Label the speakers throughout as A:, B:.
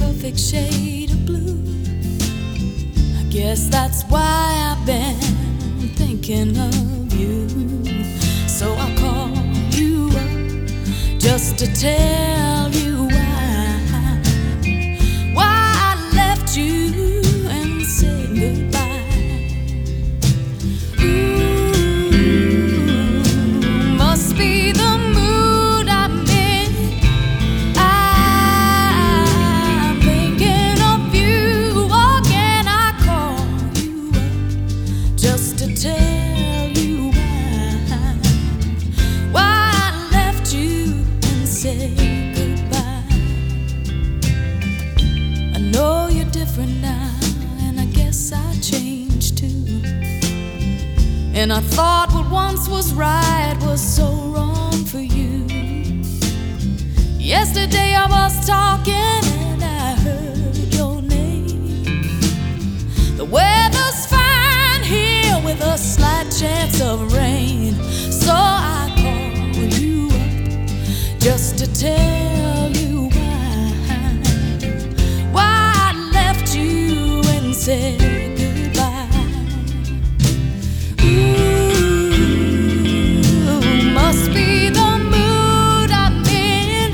A: perfect shade of blue. I guess that's why I've been thinking of you. So I call you up just to tell you why I left you and said goodbye. Ooh, must be the mood I'm in. I'm thinking of you again. I call you up just to tell you why I left you and said goodbye. I know you're different now, and I guess I changed too. And I thought what once was right was so wrong for you. Yesterday I was talking and I heard your name. The weather's fine here with a slight chance of rain. So I call you up just to tell you why I left you and said goodbye. Ooh, must be the mood I'm in.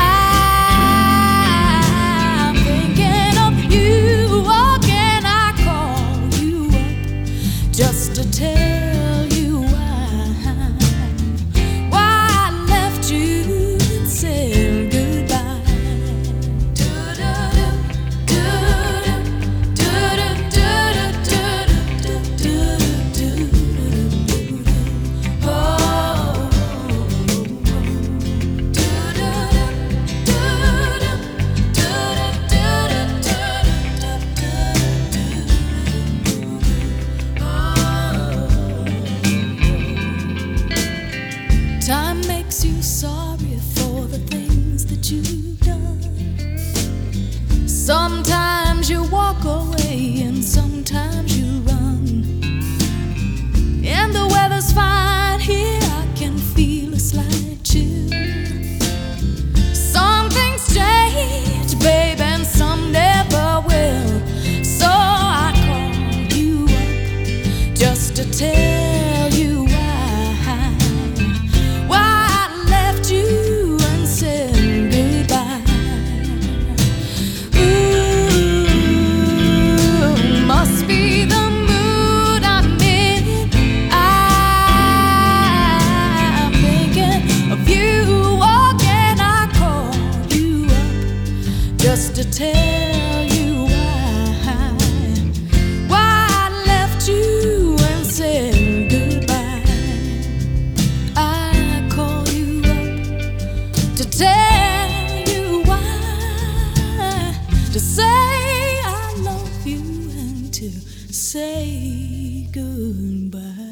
A: I'm thinking of you again. I call you up just to tell you why I left you and said goodbye. Time makes you sorry for the things that you've done. Sometimes you walk away and sometimes you run. And the weather's fine here, I can feel a slight chill. Some things change, babe, and some never will. So I call you up just to tell you why I left you and said goodbye. Ooh, must be the mood I'm in. I'm thinking of you again. I call you up just to tell you why I left you and said goodbye. I call you up to tell you why, to say I love you and to say goodbye.